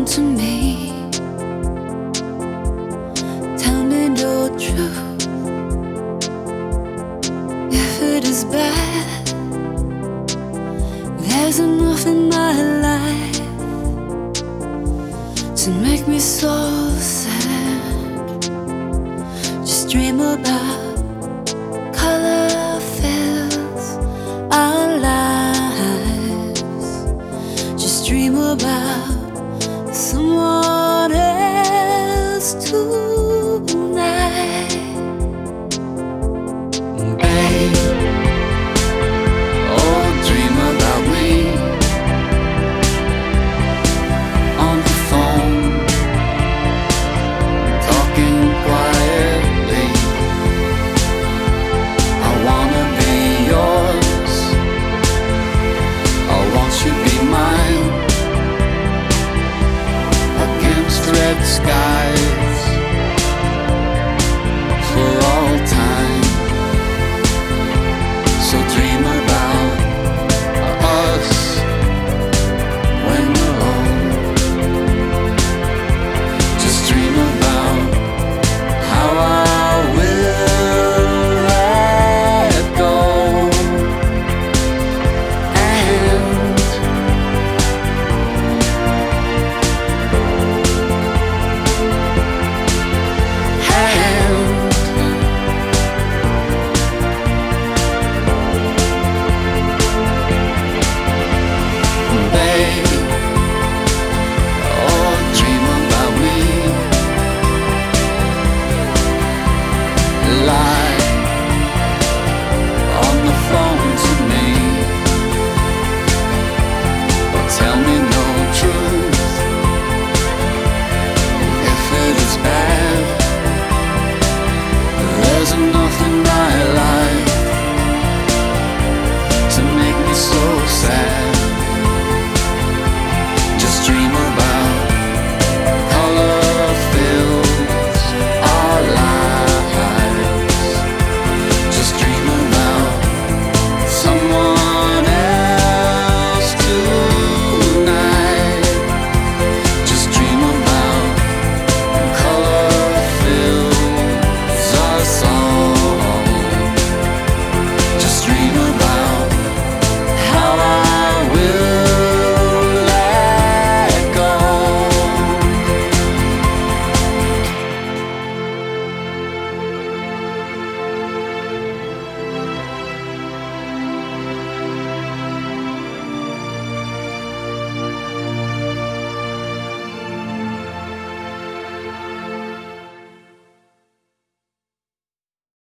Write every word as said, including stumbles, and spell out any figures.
come to me. Tell me the truth. If it is bad, there's enough in my life to make me so sad. Just dream about color fills our lives. Just dream about someone else tonight. Babe, oh, dream about me on the phone, talking quietly. I wanna be yours, I want you to be mine. Against red skies